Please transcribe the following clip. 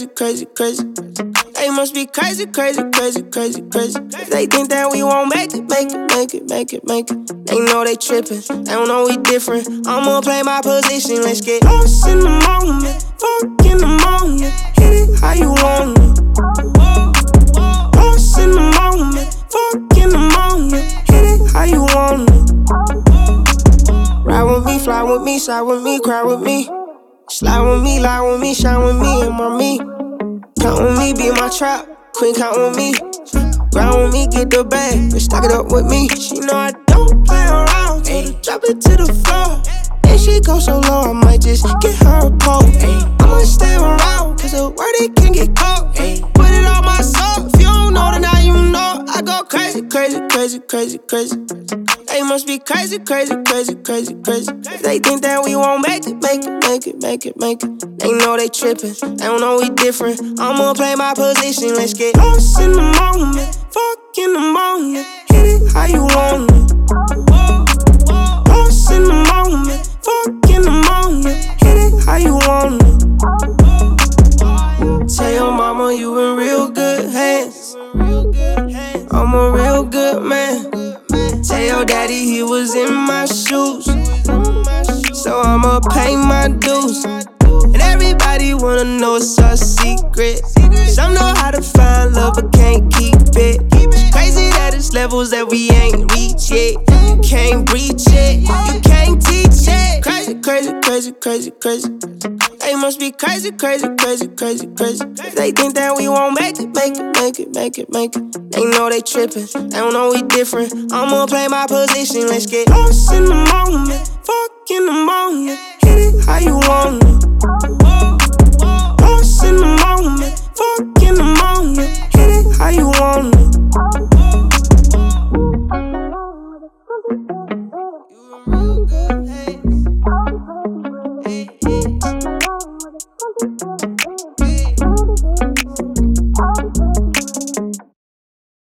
crazy, crazy, crazy. They must be crazy, crazy, crazy, crazy, crazy. If they think that we won't make it, make it, make it, make it, make it. They know they trippin', they don't know we different. I'ma play my position, let's get lost in the moment. Fuck in the moment, hit it how you want it. Lost in the moment, fuck in the moment, hit it how you want it. Ride with me, fly with me, side with me, cry with me. Slide with me, lie with me, shine with me, and my me. Count with me, be my trap, queen count with me. Grind with me, get the bag, and stack it up with me. She know I don't play around, told her drop it to the floor. And she go so low, I might just get her a pole. I'ma stay around, cause the word it can get caught. Put it on my soul, if you don't know, then now you know. I go crazy, crazy, crazy, crazy, crazy. They must be crazy, crazy, crazy, crazy, crazy. If they think that we won't make it, make it, make it, make it, make it. They know they trippin', they don't know we different. I'ma play my position, let's get lost in the moment. Fuck in the moment, hit it how you want it. Lost in the moment, fuck in the moment, hit it how you want it. Tell your mama you in real good hands. I'm a real good man. Tell your daddy he was in my shoes, so I'ma pay my dues. And everybody wanna know it's our secret. Some know how to find love but can't keep it. It's crazy that it's levels that we ain't reach yet. You can't breach it, you can't teach it. Crazy, crazy, crazy, crazy, crazy. They must be crazy, crazy, crazy, crazy, crazy. If they think that we won't make it, make it, make it, make it, make it. They know they trippin', they don't know we different. I'ma play my position, let's get lost in the moment.